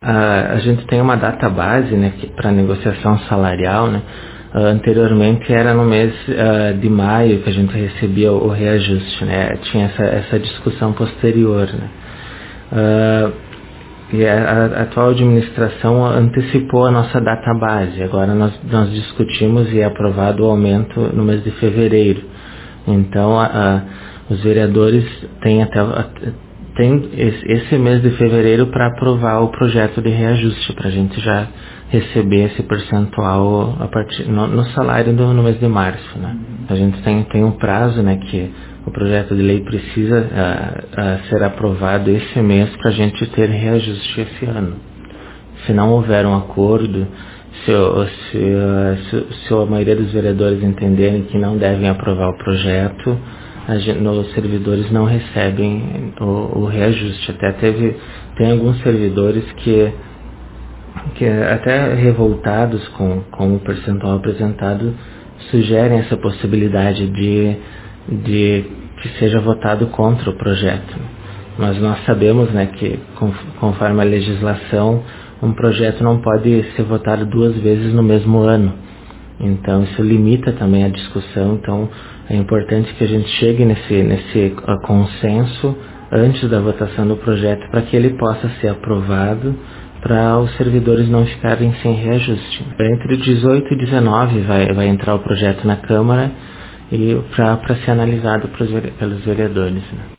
a gente tem uma data base, né, para negociação salarial, né? Anteriormente era no mês de maio que a gente recebia o reajuste, né? Tinha essa discussão posterior, né? E a atual administração antecipou a nossa data base. Agora nós discutimos e é aprovado o aumento no mês de fevereiro. Então os vereadores têm tem esse mês de fevereiro para aprovar o projeto de reajuste, para a gente já receber esse percentual no salário no mês de março, né? A gente tem um prazo, né, que o projeto de lei precisa ser aprovado esse mês para a gente ter reajuste esse ano. Se não houver um acordo, se a maioria dos vereadores entenderem que não devem aprovar o projeto, os servidores não recebem o reajuste. Tem alguns servidores que até revoltados com o percentual apresentado, sugerem essa possibilidade de que seja votado contra o projeto. Mas nós sabemos, né, que conforme a legislação, um projeto não pode ser votado 2 vezes no mesmo ano. Então isso limita também a discussão. Então é importante que a gente chegue nesse consenso antes da votação do projeto para que ele possa ser aprovado, para os servidores não ficarem sem reajuste. Entre 18 e 19 vai entrar o projeto na Câmara e para ser analisado pelos vereadores, né?